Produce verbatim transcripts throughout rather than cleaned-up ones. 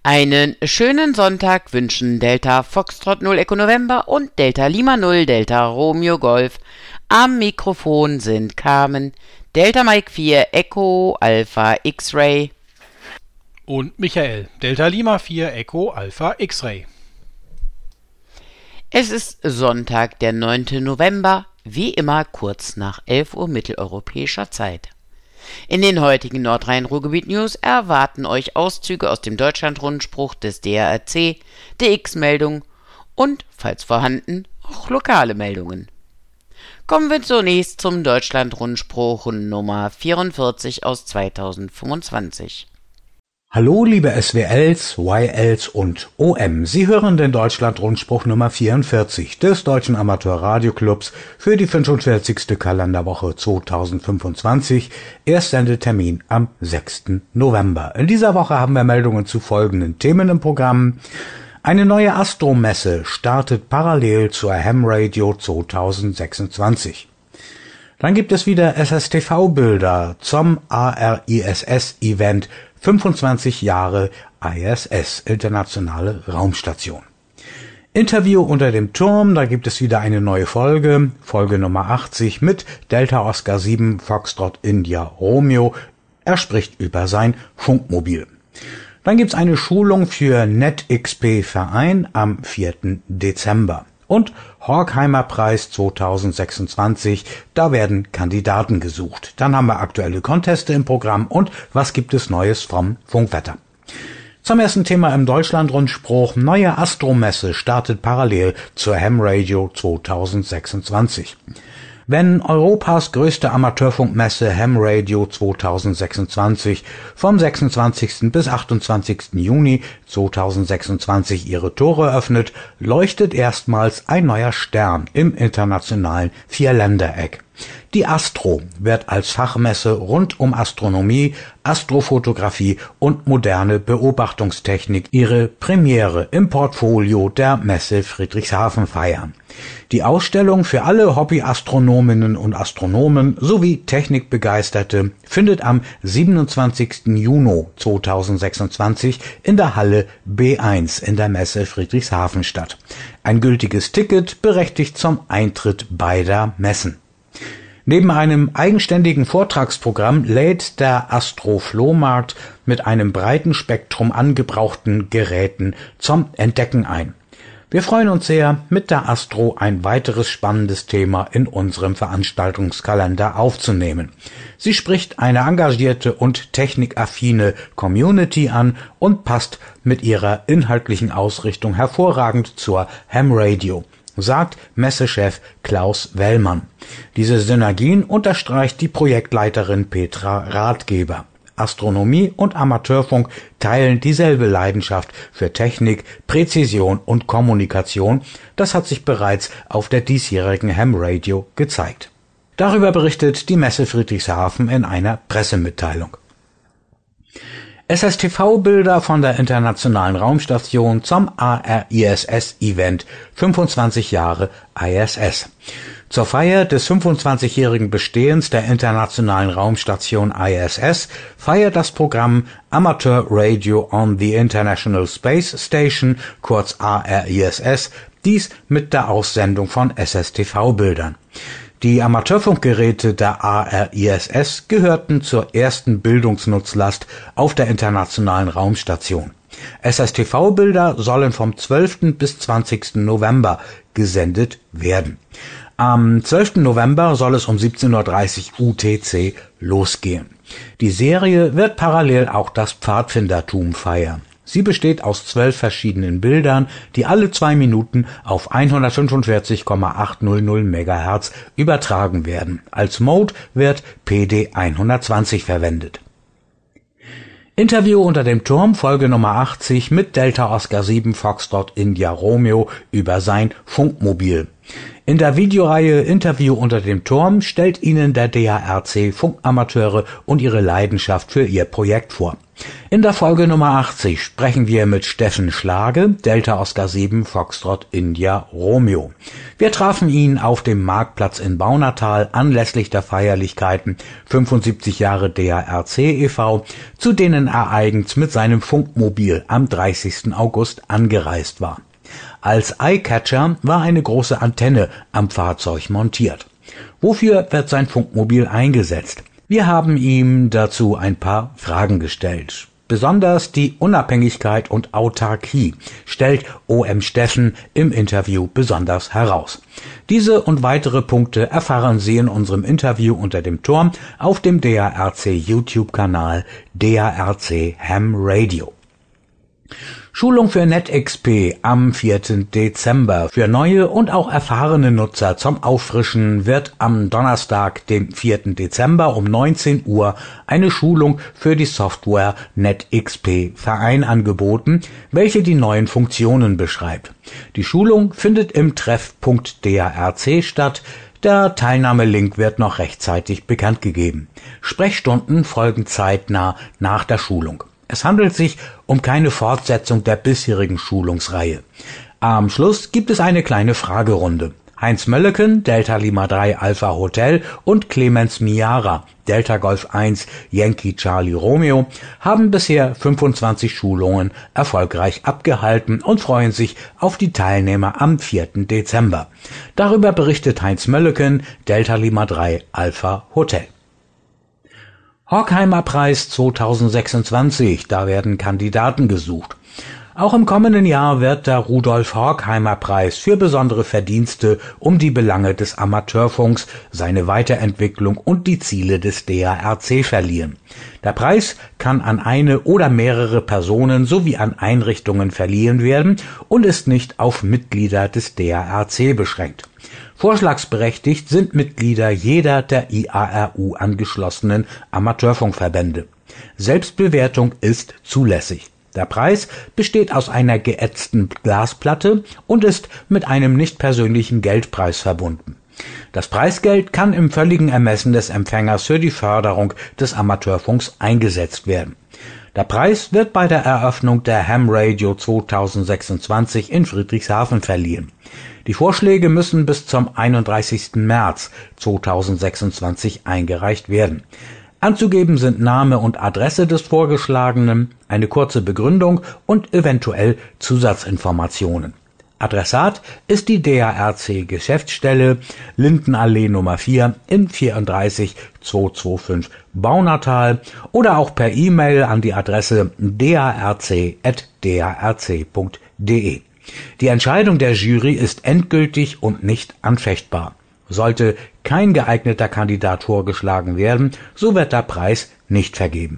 Einen schönen Sonntag wünschen Delta Foxtrot null Echo November und Delta Lima null Delta Romeo Golf. Am Mikrofon sind Carmen, Delta Mike vier Echo Alpha X-Ray und Michael, Delta Lima vier Echo Alpha X-Ray. Es ist Sonntag, der neunte November, wie immer kurz nach elf Uhr mitteleuropäischer Zeit. In den heutigen Nordrhein-Ruhrgebiet-News erwarten euch Auszüge aus dem Deutschlandrundspruch des D R R C, die X-Meldung und, falls vorhanden, auch lokale Meldungen. Kommen wir zunächst zum Deutschlandrundspruch Nummer vierundvierzig aus zweitausendfünfundzwanzig. Hallo liebe S W Ls, Y Ls und O M. Sie hören den Deutschlandrundspruch Nummer vierundvierzig des Deutschen Amateurradioclubs für die fünfundvierzigste Kalenderwoche zweitausendfünfundzwanzig. Erstsendetermin am sechsten November. In dieser Woche haben wir Meldungen zu folgenden Themen im Programm. Eine neue Astromesse startet parallel zur Ham Radio zweitausendsechsundzwanzig. Dann gibt es wieder S S T V-Bilder zum A R I S S-Event fünfundzwanzig Jahre I S S, Internationale Raumstation. Interview unter dem Turm, da gibt es wieder eine neue Folge, Folge Nummer achtzig mit Delta Oscar sieben Foxtrot India Romeo. Er spricht über sein Funkmobil. Dann gibt's eine Schulung für NetXP Verein am vierten Dezember. Und Horkheimer Preis zweitausendsechsundzwanzig, da werden Kandidaten gesucht. Dann haben wir aktuelle Conteste im Programm und was gibt es Neues vom Funkwetter. Zum ersten Thema im Deutschlandrundspruch. Neue Astromesse startet parallel zur Ham Radio zweitausendsechsundzwanzig. Wenn Europas größte Amateurfunkmesse Ham Radio zweitausendsechsundzwanzig vom sechsundzwanzigsten bis achtundzwanzigsten Juni zweitausendsechsundzwanzig ihre Tore öffnet, leuchtet erstmals ein neuer Stern im internationalen Vierländereck. Die Astro wird als Fachmesse rund um Astronomie, Astrofotografie und moderne Beobachtungstechnik ihre Premiere im Portfolio der Messe Friedrichshafen feiern. Die Ausstellung für alle Hobbyastronominnen und Astronomen sowie Technikbegeisterte findet am siebenundzwanzigsten Juni zweitausendsechsundzwanzig in der Halle B eins in der Messe Friedrichshafen statt. Ein gültiges Ticket berechtigt zum Eintritt beider Messen. Neben einem eigenständigen Vortragsprogramm lädt der Astro-Flohmarkt mit einem breiten Spektrum an gebrauchten Geräten zum Entdecken ein. Wir freuen uns sehr, mit der Astro ein weiteres spannendes Thema in unserem Veranstaltungskalender aufzunehmen. Sie spricht eine engagierte und technikaffine Community an und passt mit ihrer inhaltlichen Ausrichtung hervorragend zur Ham Radio, sagt Messechef Klaus Wellmann. Diese Synergien unterstreicht die Projektleiterin Petra Ratgeber. Astronomie und Amateurfunk teilen dieselbe Leidenschaft für Technik, Präzision und Kommunikation. Das hat sich bereits auf der diesjährigen Ham Radio gezeigt. Darüber berichtet die Messe Friedrichshafen in einer Pressemitteilung. S S T V-Bilder von der Internationalen Raumstation zum A R I S S-Event fünfundzwanzig Jahre I S S. Zur Feier des fünfundzwanzigjährigen Bestehens der Internationalen Raumstation I S S feiert das Programm Amateur Radio on the International Space Station, kurz A R I S S, dies mit der Aussendung von S S T V-Bildern. Die Amateurfunkgeräte der A R I S S gehörten zur ersten Bildungsnutzlast auf der Internationalen Raumstation. S S T V-Bilder sollen vom zwölften bis zwanzigsten November gesendet werden. Am zwölften November soll es um siebzehn Uhr dreißig U T C losgehen. Die Serie wird parallel auch das Pfadfindertum feiern. Sie besteht aus zwölf verschiedenen Bildern, die alle zwei Minuten auf hundertfünfundvierzig Komma achthundert Megahertz übertragen werden. Als Mode wird P D hundertzwanzig verwendet. Interview unter dem Turm, Folge Nummer achtzig mit Delta Oscar sieben Foxtrot India Romeo über sein Funkmobil. In der Videoreihe Interview unter dem Turm stellt Ihnen der D A R C Funkamateure und ihre Leidenschaft für ihr Projekt vor. In der Folge Nummer achtzig sprechen wir mit Steffen Schlage, Delta Oscar sieben Foxtrot India Romeo. Wir trafen ihn auf dem Marktplatz in Baunatal anlässlich der Feierlichkeiten fünfundsiebzig Jahre D A R C e V, zu denen er eigens mit seinem Funkmobil am dreißigsten August angereist war. Als Eyecatcher war eine große Antenne am Fahrzeug montiert. Wofür wird sein Funkmobil eingesetzt? Wir haben ihm dazu ein paar Fragen gestellt. Besonders die Unabhängigkeit und Autarkie stellt O M Steffen im Interview besonders heraus. Diese und weitere Punkte erfahren Sie in unserem Interview unter dem Turm auf dem D A R C YouTube-Kanal D A R C Ham Radio. Schulung für NetXP am vierten Dezember. Für neue und auch erfahrene Nutzer zum Auffrischen wird am Donnerstag, dem vierten Dezember um neunzehn Uhr eine Schulung für die Software NetXP Verein angeboten, welche die neuen Funktionen beschreibt. Die Schulung findet im Treffpunkt D A R C statt. Der Teilnahmelink wird noch rechtzeitig bekannt gegeben. Sprechstunden folgen zeitnah nach der Schulung. Es handelt sich um keine Fortsetzung der bisherigen Schulungsreihe. Am Schluss gibt es eine kleine Fragerunde. Heinz Mölleken, Delta Lima drei Alpha Hotel und Clemens Miara, Delta Golf eins Yankee Charlie Romeo, haben bisher fünfundzwanzig Schulungen erfolgreich abgehalten und freuen sich auf die Teilnehmer am vierten Dezember. Darüber berichtet Heinz Mölleken, Delta Lima drei Alpha Hotel. Horkheimer Preis zweitausendsechsundzwanzig, da werden Kandidaten gesucht. Auch im kommenden Jahr wird der Rudolf Horkheimer Preis für besondere Verdienste um die Belange des Amateurfunks, seine Weiterentwicklung und die Ziele des D A R C verliehen. Der Preis kann an eine oder mehrere Personen sowie an Einrichtungen verliehen werden und ist nicht auf Mitglieder des D A R C beschränkt. Vorschlagsberechtigt sind Mitglieder jeder der I A R U angeschlossenen Amateurfunkverbände. Selbstbewertung ist zulässig. Der Preis besteht aus einer geätzten Glasplatte und ist mit einem nicht persönlichen Geldpreis verbunden. Das Preisgeld kann im völligen Ermessen des Empfängers für die Förderung des Amateurfunks eingesetzt werden. Der Preis wird bei der Eröffnung der Ham Radio zweitausendsechsundzwanzig in Friedrichshafen verliehen. Die Vorschläge müssen bis zum einunddreißigsten März zweitausendsechsundzwanzig eingereicht werden. Anzugeben sind Name und Adresse des Vorgeschlagenen, eine kurze Begründung und eventuell Zusatzinformationen. Adressat ist die D A R C Geschäftsstelle Lindenallee Nummer vier in vierunddreißig zweihundertfünfundzwanzig Baunatal oder auch per E-Mail an die Adresse d a r c at d a r c punkt d e. Die Entscheidung der Jury ist endgültig und nicht anfechtbar. Sollte kein geeigneter Kandidat vorgeschlagen werden, so wird der Preis nicht vergeben.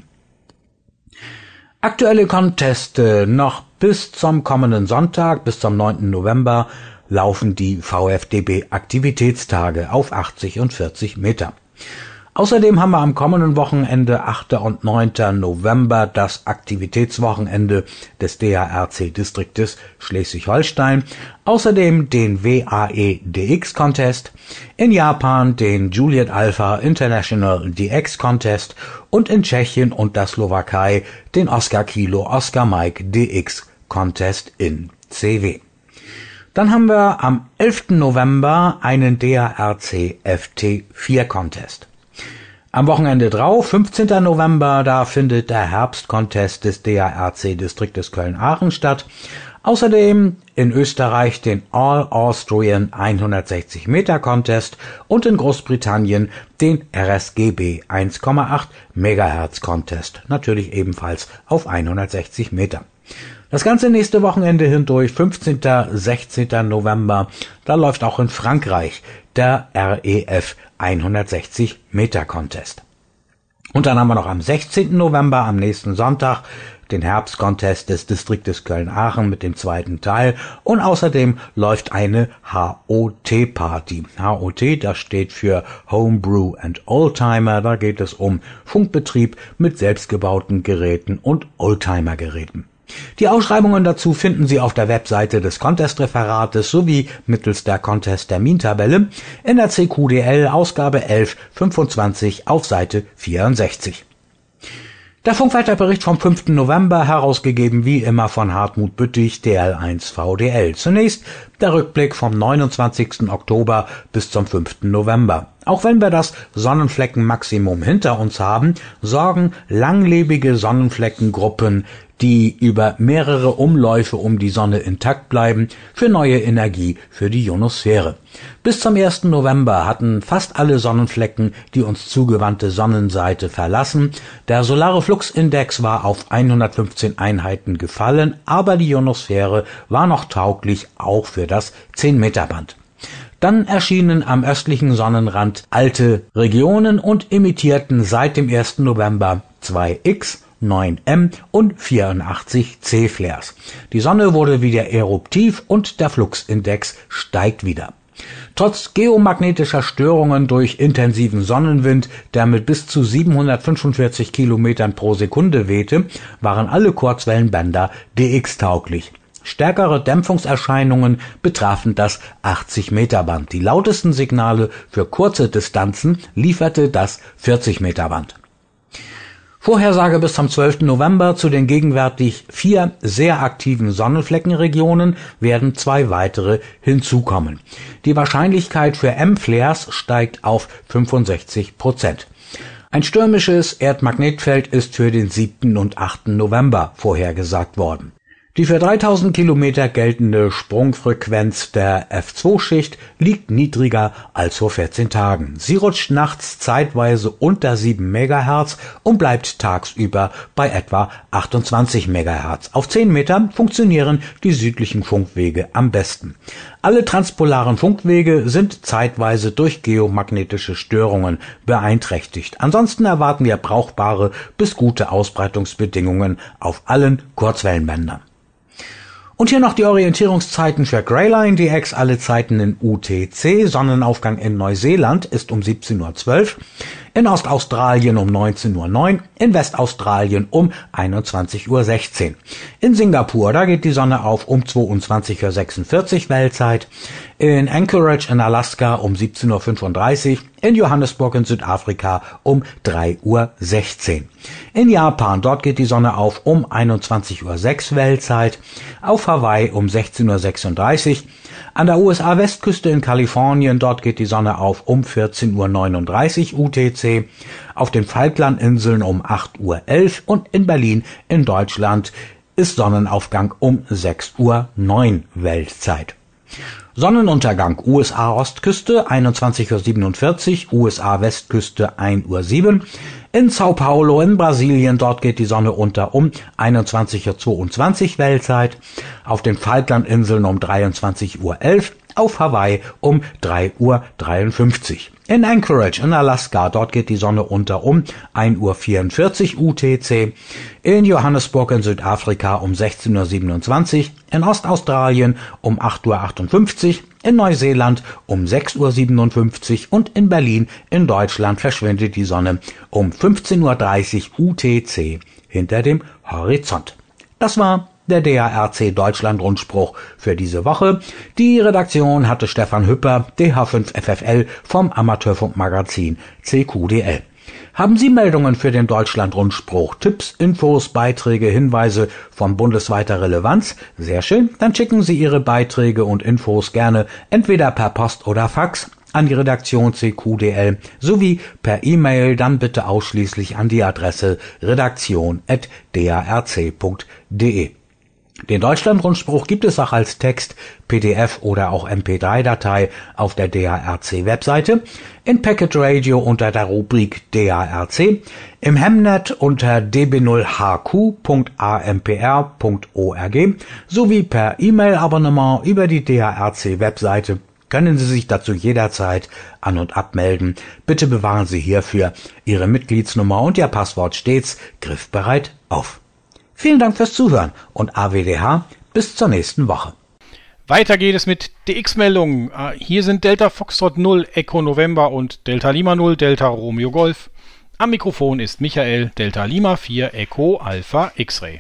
Aktuelle Conteste: Noch bis zum kommenden Sonntag, bis zum neunten November, laufen die V F D B-Aktivitätstage auf achtzig und vierzig Meter. Außerdem haben wir am kommenden Wochenende, achten und neunten November, das Aktivitätswochenende des D A R C-Distriktes Schleswig-Holstein. Außerdem den W A E D X Contest, in Japan den Juliet Alpha International D X Contest und in Tschechien und der Slowakei den Oscar Kilo Oscar Mike D X Contest in C W. Dann haben wir am elften November einen D A R C F T vier Contest. Am Wochenende drauf, fünfzehnten November, da findet der Herbstcontest des D A R C-Distriktes Köln-Aachen statt. Außerdem in Österreich den All Austrian hundertsechzig Meter Contest und in Großbritannien den R S G B eins Komma acht Megahertz Contest, natürlich ebenfalls auf hundertsechzig Meter. Das ganze nächste Wochenende hindurch, fünfzehnten sechzehnten November, da läuft auch in Frankreich der R E F hundertsechzig Meter Contest. Und dann haben wir noch am sechzehnten November, am nächsten Sonntag, den Herbstcontest des Distriktes Köln-Aachen mit dem zweiten Teil und außerdem läuft eine H O T-Party. H O T, das steht für Homebrew and Oldtimer, da geht es um Funkbetrieb mit selbstgebauten Geräten und Oldtimer-Geräten. Die Ausschreibungen dazu finden Sie auf der Webseite des Contest-Referates sowie mittels der Contest-Termintabelle in der C Q D L Ausgabe elf fünfundzwanzig auf Seite vierundsechzig. Der Funkwetterbericht vom fünften November, herausgegeben wie immer von Hartmut Büttig, D L eins V D L. Zunächst der Rückblick vom neunundzwanzigsten Oktober bis zum fünften November. Auch wenn wir das Sonnenfleckenmaximum hinter uns haben, sorgen langlebige Sonnenfleckengruppen, die über mehrere Umläufe um die Sonne intakt bleiben, für neue Energie für die Ionosphäre. Bis zum ersten November hatten fast alle Sonnenflecken die uns zugewandte Sonnenseite verlassen. Der solare Fluxindex war auf hundertfünfzehn Einheiten gefallen, aber die Ionosphäre war noch tauglich auch für das zehn Meter Band. Dann erschienen am östlichen Sonnenrand alte Regionen und emittierten seit dem ersten November zwei X, neun M und vierundachtzig C Flares. Die Sonne wurde wieder eruptiv und der Fluxindex steigt wieder. Trotz geomagnetischer Störungen durch intensiven Sonnenwind, der mit bis zu siebenhundertfünfundvierzig Kilometern pro Sekunde wehte, waren alle Kurzwellenbänder D X-tauglich. Stärkere Dämpfungserscheinungen betrafen das achtzig Meter Band. Die lautesten Signale für kurze Distanzen lieferte das vierzig Meter Band. Vorhersage bis zum zwölften November: zu den gegenwärtig vier sehr aktiven Sonnenfleckenregionen werden zwei weitere hinzukommen. Die Wahrscheinlichkeit für M-Flares steigt auf fünfundsechzig Prozent. Ein stürmisches Erdmagnetfeld ist für den siebten und achten November vorhergesagt worden. Die für dreitausend Kilometer geltende Sprungfrequenz der F zwei Schicht liegt niedriger als vor vierzehn Tagen. Sie rutscht nachts zeitweise unter sieben Megahertz und bleibt tagsüber bei etwa achtundzwanzig Megahertz. Auf zehn Meter funktionieren die südlichen Funkwege am besten. Alle transpolaren Funkwege sind zeitweise durch geomagnetische Störungen beeinträchtigt. Ansonsten erwarten wir brauchbare bis gute Ausbreitungsbedingungen auf allen Kurzwellenbändern. Und hier noch die Orientierungszeiten für Greyline D X, alle Zeiten in U T C. Sonnenaufgang in Neuseeland ist um siebzehn Uhr zwölf, in Ostaustralien um neunzehn Uhr neun, in Westaustralien um einundzwanzig Uhr sechzehn. In Singapur, da geht die Sonne auf um zweiundzwanzig Uhr sechsundvierzig Weltzeit, in Anchorage in Alaska um siebzehn Uhr fünfunddreißig, in Johannesburg in Südafrika um drei Uhr sechzehn. In Japan, dort geht die Sonne auf um einundzwanzig Uhr sechs Weltzeit, auf Hawaii um sechzehn Uhr sechsunddreißig, an der U S A-Westküste in Kalifornien, dort geht die Sonne auf um vierzehn Uhr neununddreißig U T C, auf den Falklandinseln um acht Uhr elf und in Berlin in Deutschland ist Sonnenaufgang um sechs Uhr neun Weltzeit. Sonnenuntergang U S A-Ostküste einundzwanzig Uhr siebenundvierzig, U S A-Westküste ein Uhr sieben, in Sao Paulo in Brasilien, dort geht die Sonne unter um einundzwanzig Uhr zweiundzwanzig Weltzeit, auf den Falklandinseln um dreiundzwanzig Uhr elf, auf Hawaii um drei Uhr dreiundfünfzig. In Anchorage in Alaska, dort geht die Sonne unter um ein Uhr vierundvierzig U T C, in Johannesburg in Südafrika um sechzehn Uhr siebenundzwanzig, in Ostaustralien um acht Uhr achtundfünfzig, in Neuseeland um sechs Uhr siebenundfünfzig und in Berlin in Deutschland verschwindet die Sonne um fünfzehn Uhr dreißig U T C hinter dem Horizont. Das war der D A R C Deutschland Rundspruch für diese Woche. Die Redaktion hatte Stefan Hüpper, D H fünf F F L vom Amateurfunkmagazin C Q D L. Haben Sie Meldungen für den Deutschland Rundspruch, Tipps, Infos, Beiträge, Hinweise von bundesweiter Relevanz? Sehr schön, dann schicken Sie Ihre Beiträge und Infos gerne entweder per Post oder Fax an die Redaktion C Q D L sowie per E-Mail, dann bitte ausschließlich an die Adresse redaktion at d a r c punkt d e. Den Deutschlandrundspruch gibt es auch als Text, P D F oder auch M P drei Datei auf der D A R C-Webseite, in Packet Radio unter der Rubrik D A R C, im Hemnet unter d b null h q punkt a m p r punkt org sowie per E-Mail-Abonnement über die D A R C-Webseite. Können Sie sich dazu jederzeit an- und abmelden. Bitte bewahren Sie hierfür Ihre Mitgliedsnummer und Ihr Passwort stets griffbereit auf. Vielen Dank fürs Zuhören und A W D H bis zur nächsten Woche. Weiter geht es mit D X-Meldungen. Hier sind Delta Foxtrot null Echo November und Delta Lima null Delta Romeo Golf. Am Mikrofon ist Michael, Delta Lima vier Echo Alpha X-Ray.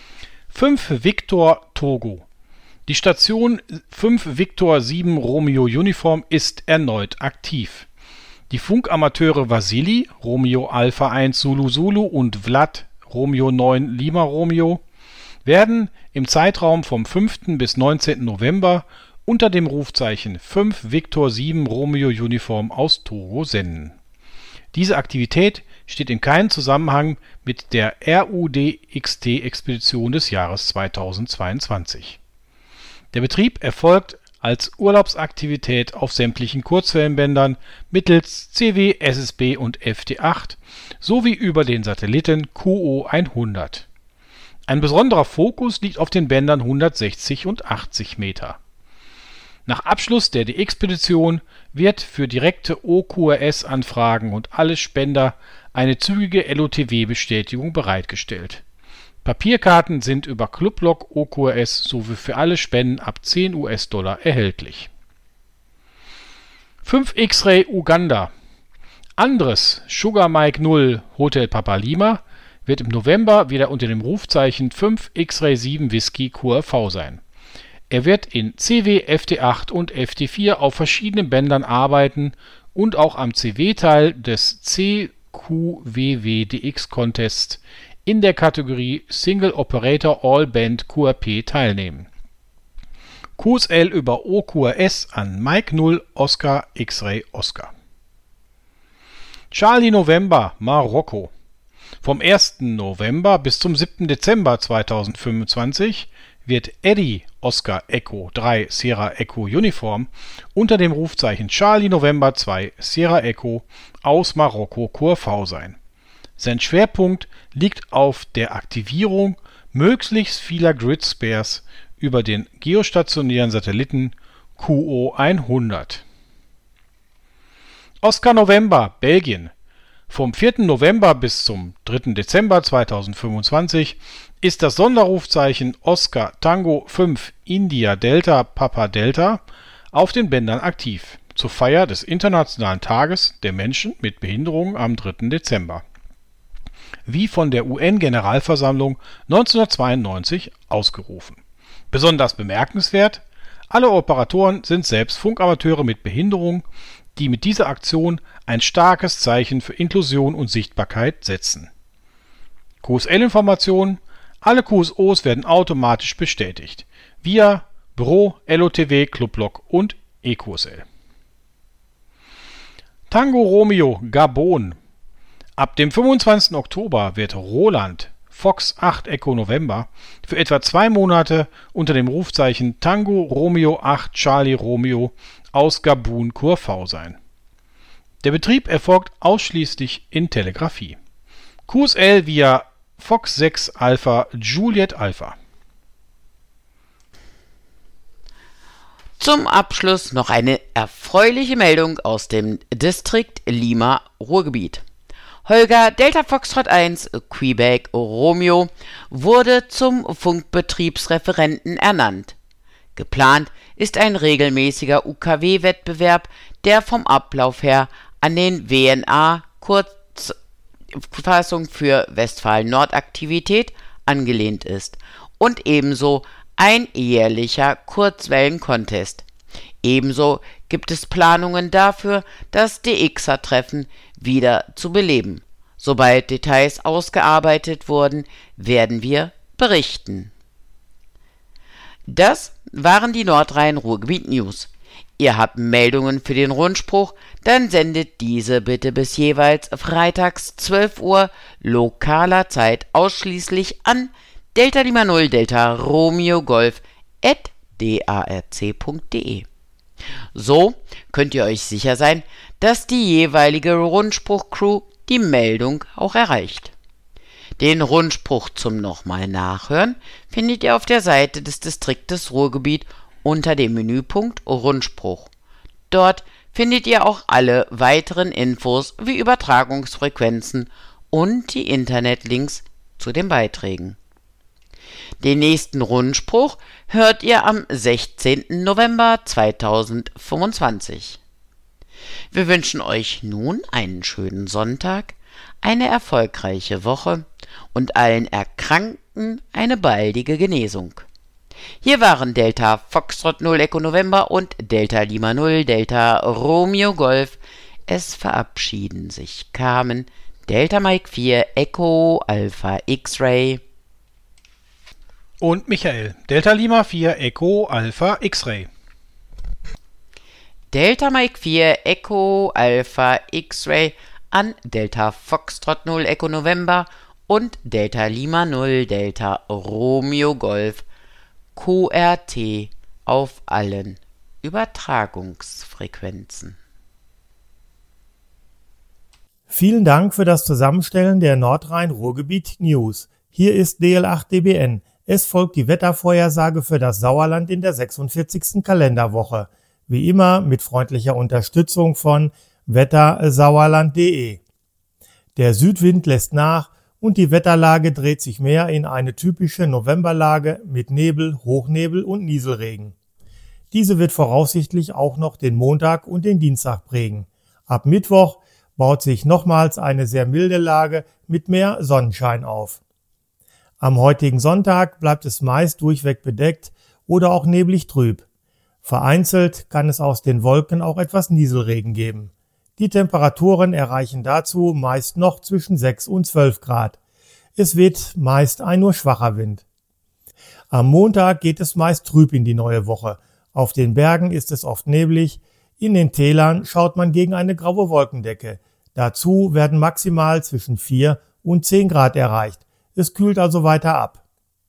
fünf Victor Togo. Die Station fünf Victor sieben Romeo Uniform ist erneut aktiv. Die Funkamateure Vasili, Romeo Alpha eins Zulu Zulu und Vlad Romeo neun Lima Romeo werden im Zeitraum vom fünften bis neunzehnten November unter dem Rufzeichen fünf Victor sieben Romeo Uniform aus Togo senden. Diese Aktivität steht in keinem Zusammenhang mit der R U D X T-Expedition des Jahres zweitausendzweiundzwanzig. Der Betrieb erfolgt als Urlaubsaktivität auf sämtlichen Kurzwellenbändern mittels C W, S S B und F D acht sowie über den Satelliten Q O hundert. Ein besonderer Fokus liegt auf den Bändern hundertsechzig und achtzig Meter. Nach Abschluss der D Expedition wird für direkte O Q R S-Anfragen und alle Spender eine zügige L O T W-Bestätigung bereitgestellt. Papierkarten sind über Clublog O Q R S sowie für alle Spenden ab zehn US-Dollar erhältlich. fünf X-Ray Uganda. Anderes Sugar Mike null Hotel Papa Lima wird im November wieder unter dem Rufzeichen fünf X-Ray sieben Whisky Q R V sein. Er wird in C W, F D acht und F D vier auf verschiedenen Bändern arbeiten und auch am C W-Teil des C Q W W D X Contest in der Kategorie Single Operator All Band Q R P teilnehmen. Q S L über O Q R S an Mike null Oscar X-Ray Oscar. Charlie November Marokko. Vom ersten November bis zum siebten Dezember zweitausendfünfundzwanzig wird Eddie Oscar Echo drei Sierra Echo Uniform unter dem Rufzeichen Charlie November zwei Sierra Echo aus Marokko Q R V sein. Sein Schwerpunkt liegt auf der Aktivierung möglichst vieler Grid Spares über den geostationären Satelliten Q O hundert. Oscar November Belgien. Vom vierten November bis zum dritten Dezember zweitausendfünfundzwanzig ist das Sonderrufzeichen Oscar Tango fünf India Delta Papa Delta auf den Bändern aktiv, zur Feier des Internationalen Tages der Menschen mit Behinderungen am dritten Dezember. Wie von der U N-Generalversammlung neunzehnhundertzweiundneunzig ausgerufen. Besonders bemerkenswert: alle Operatoren sind selbst Funkamateure mit Behinderung, die mit dieser Aktion ein starkes Zeichen für Inklusion und Sichtbarkeit setzen. Q S L-Informationen: alle Q S Os werden automatisch bestätigt, via Büro, L O T W, Clublog und E Q S L. Tango Romeo Gabon. Ab dem fünfundzwanzigsten Oktober wird Roland Fox acht Echo November für etwa zwei Monate unter dem Rufzeichen Tango Romeo acht Charlie Romeo aus Gabun Q R V sein. Der Betrieb erfolgt ausschließlich in Telegrafie. Q S L via Fox sechs Alpha Juliet Alpha. Zum Abschluss noch eine erfreuliche Meldung aus dem Distrikt Lima Ruhrgebiet. Holger Delta Foxtrot eins Quebec Romeo wurde zum Funkbetriebsreferenten ernannt. Geplant ist ein regelmäßiger U K W-Wettbewerb, der vom Ablauf her an den W N A, Kurzfassung für Westfalen-Nord-Aktivität, angelehnt ist und ebenso ein jährlicher Kurzwellen-Contest. Ebenso gibt es Planungen dafür, das D X-er-Treffen wieder zu beleben. Sobald Details ausgearbeitet wurden, werden wir berichten. Das waren die Nordrhein-Ruhrgebiet-News. Ihr habt Meldungen für den Rundspruch, dann sendet diese bitte bis jeweils freitags zwölf Uhr lokaler Zeit ausschließlich an Delta Lima null Delta Romeo Golf at darc punkt de. So könnt ihr euch sicher sein, dass die jeweilige Rundspruch-Crew die Meldung auch erreicht. Den Rundspruch zum nochmal Nachhören findet ihr auf der Seite des Distriktes Ruhrgebiet unter dem Menüpunkt Rundspruch. Dort findet ihr auch alle weiteren Infos wie Übertragungsfrequenzen und die Internetlinks zu den Beiträgen. Den nächsten Rundspruch hört ihr am sechzehnten November zweitausendfünfundzwanzig. Wir wünschen euch nun einen schönen Sonntag, eine erfolgreiche Woche und allen Erkrankten eine baldige Genesung. Hier waren Delta Foxtrot null Echo November und Delta Lima null Delta Romeo Golf. Es verabschieden sich Carmen, Delta Mike vier Echo Alpha X-Ray Und Michael, Delta Lima vier Echo Alpha X-Ray. Delta Mike vier Echo Alpha X-Ray an Delta Foxtrot null Echo November und Delta Lima null Delta Romeo Golf Q R T auf allen Übertragungsfrequenzen. Vielen Dank für das Zusammenstellen der Nordrhein-Ruhrgebiet News. Hier ist D L acht D B N. Es folgt die Wettervorhersage für das Sauerland in der sechsundvierzigsten Kalenderwoche. Wie immer mit freundlicher Unterstützung von wettersauerland punkt de. Der Südwind lässt nach und die Wetterlage dreht sich mehr in eine typische Novemberlage mit Nebel, Hochnebel und Nieselregen. Diese wird voraussichtlich auch noch den Montag und den Dienstag prägen. Ab Mittwoch baut sich nochmals eine sehr milde Lage mit mehr Sonnenschein auf. Am heutigen Sonntag bleibt es meist durchweg bedeckt oder auch neblig trüb. Vereinzelt kann es aus den Wolken auch etwas Nieselregen geben. Die Temperaturen erreichen dazu meist noch zwischen sechs und zwölf Grad. Es weht meist ein nur schwacher Wind. Am Montag geht es meist trüb in die neue Woche. Auf den Bergen ist es oft neblig. In den Tälern schaut man gegen eine graue Wolkendecke. Dazu werden maximal zwischen vier und zehn Grad erreicht. Es kühlt also weiter ab.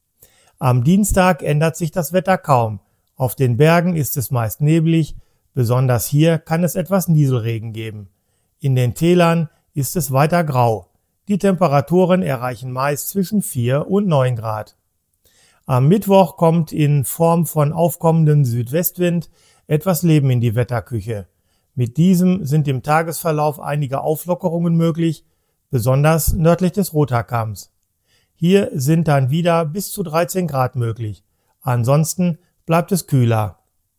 Am Dienstag ändert sich das Wetter kaum. Auf den Bergen ist es meist neblig. Besonders hier kann es etwas Nieselregen geben. In den Tälern ist es weiter grau. Die Temperaturen erreichen meist zwischen vier und neun Grad. Am Mittwoch kommt in Form von aufkommendem Südwestwind etwas Leben in die Wetterküche. Mit diesem sind im Tagesverlauf einige Auflockerungen möglich, besonders nördlich des Rothaarkamms. Hier sind dann wieder bis zu dreizehn Grad möglich. Ansonsten bleibt es kühler.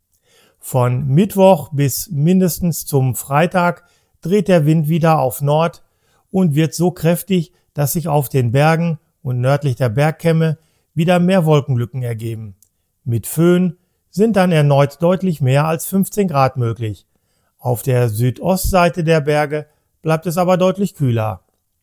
Von Mittwoch bis mindestens zum Freitag dreht der Wind wieder auf Nord und wird so kräftig, dass sich auf den Bergen und nördlich der Bergkämme wieder mehr Wolkenlücken ergeben. Mit Föhn sind dann erneut deutlich mehr als fünfzehn Grad möglich. Auf der Südostseite der Berge bleibt es aber deutlich kühler.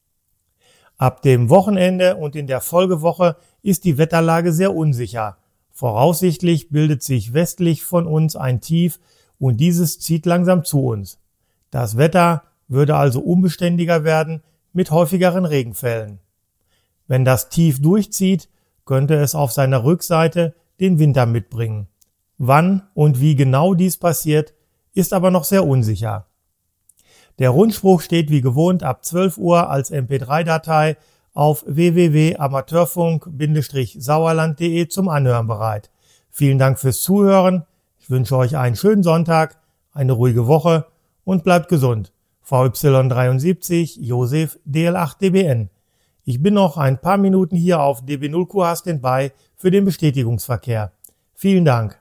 Ab dem Wochenende und in der Folgewoche ist die Wetterlage sehr unsicher. Voraussichtlich bildet sich westlich von uns ein Tief und dieses zieht langsam zu uns. Das Wetter würde also unbeständiger werden mit häufigeren Regenfällen. Wenn das Tief durchzieht, könnte es auf seiner Rückseite den Winter mitbringen. Wann und wie genau dies passiert, ist aber noch sehr unsicher. Der Rundspruch steht wie gewohnt ab zwölf Uhr als M P drei Datei auf w w w punkt amateurfunk Bindestrich sauerland punkt de zum Anhören bereit. Vielen Dank fürs Zuhören. Ich wünsche euch einen schönen Sonntag, eine ruhige Woche und bleibt gesund. V Y dreiundsiebzig Josef D L acht D B N. Ich bin noch ein paar Minuten hier auf D B null Q H Standby für den Bestätigungsverkehr. Vielen Dank.